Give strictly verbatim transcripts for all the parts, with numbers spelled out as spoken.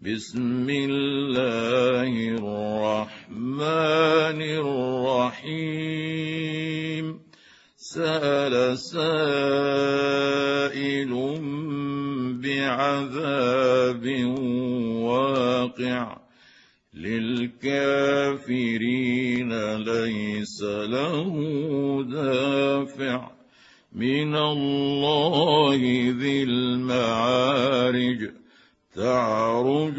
بسم الله الرحمن الرحيم سأل سائل بعذاب واقع للكافرين ليس له دافع من الله ذي المعارج تعرج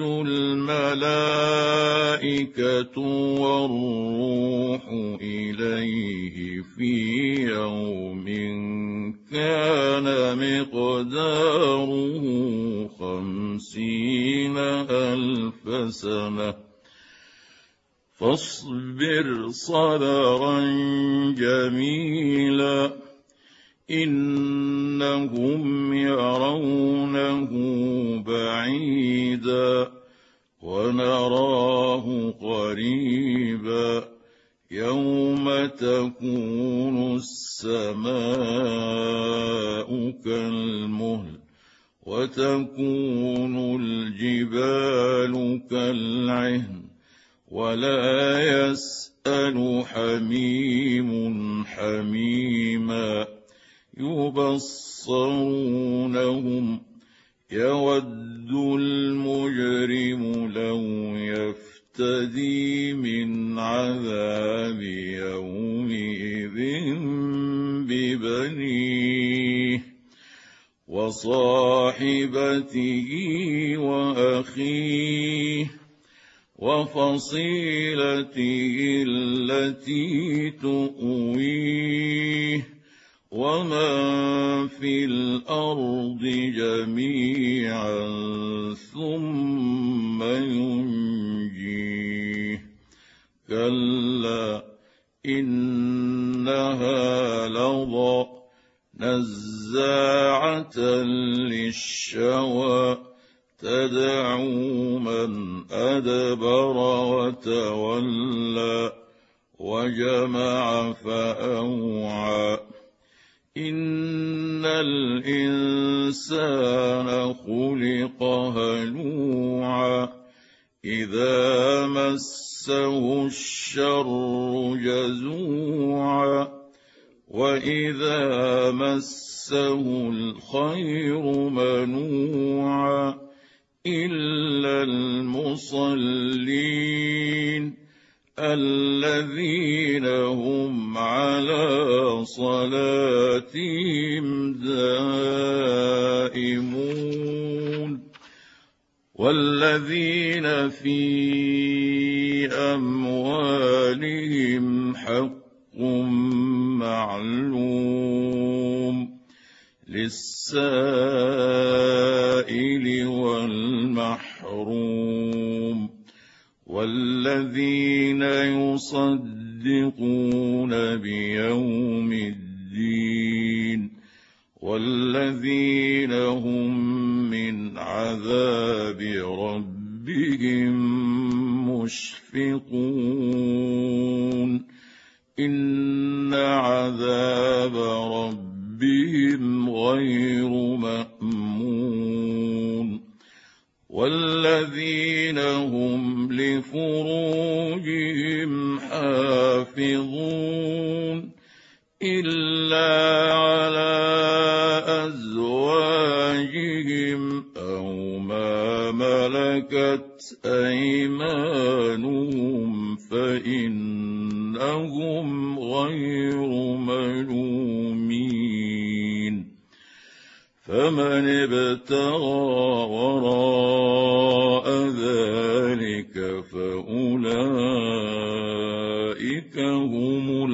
الملائكة والروح إليه في يوم كان مقداره خمسين ألف سنة فاصبر صبرا جميلا إنهم يرونه بعيدا ونراه قريبا يوم تكون السماء كالمهل وتكون الجبال كالعهن ولا يسأل حميم حميما يبصرونهم يود المجرم لو يفتدي من عذاب يومئذ ببنيه وصاحبته وأخيه وفصيلته التي تؤويه ومن في الأرض جميعا ثم ينجيه كلا إنها لظى نزاعة للشوى تدعو من أدبر وتولى وجمع فأوعى إن الإنسان خلق هلوعا إذا مسه الشر جزوعا وإذا مسه الخير منوعا إلا المصلين الذين هم على صلاتهم دائمون والذين في أموالهم حق معلوم للسائل والمحروم والذين يصدقون بيوم الدين والذين هم من عذاب ربهم مشفقون إن عذاب ربهم غير مأمون والذين هم لفروجهم حافظون إلا على أزواجهم أو ما ملكت أيمانهم فإنهم غير ملومين فمن ابتغى وراء ذلك فأولئك هم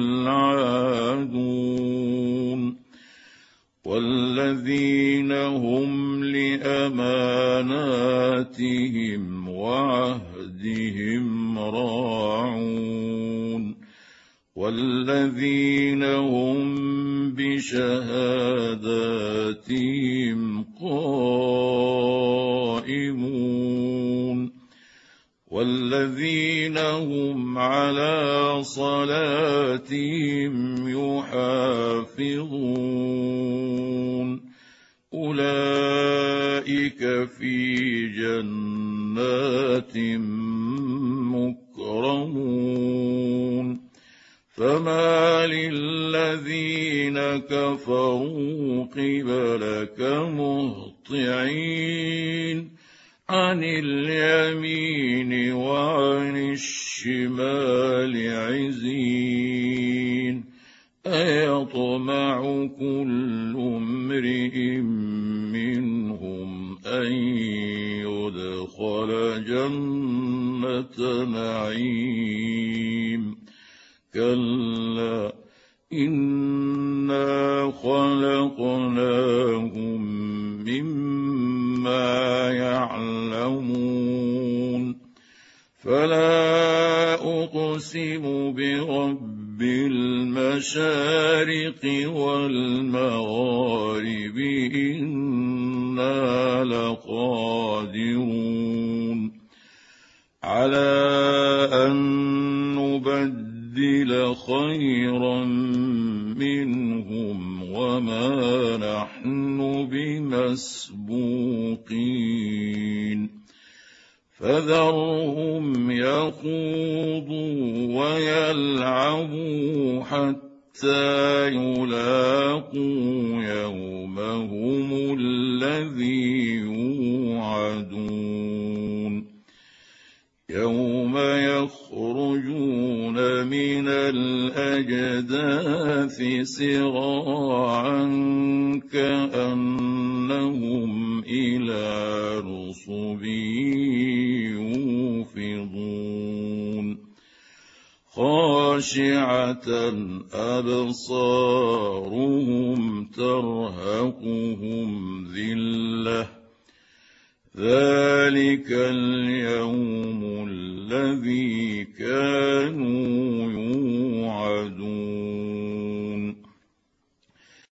العادون والذين هم لأماناتهم وعهدهم راعون والذين هم بشهاداتهم قائمون والذين هم على صلاتهم يحافظون أولئك في جنات جنات مكرمون فما للذين كفروا قبلك مهطعين عن اليمين وعن الشمال عزين أيطمع كل امرئ منهم أن يدخل جنة نعيم كلا إنا خلقناهم مما يعلمون فلا أقسم برب المشارق والمغارب إنا لقادرون على أن نبدل خيرا منهم وما نحن بمسبوقين فذرهم يخوضوا ويلعبوا حتى يلاقوا يومهم الذي يوعدون يوم يخرجون من الأجداث سراعا كأنهم إلى نصب يوفضون خاشعة أبصارهم ترهقهم ذلة ذلك اليوم الذي كانوا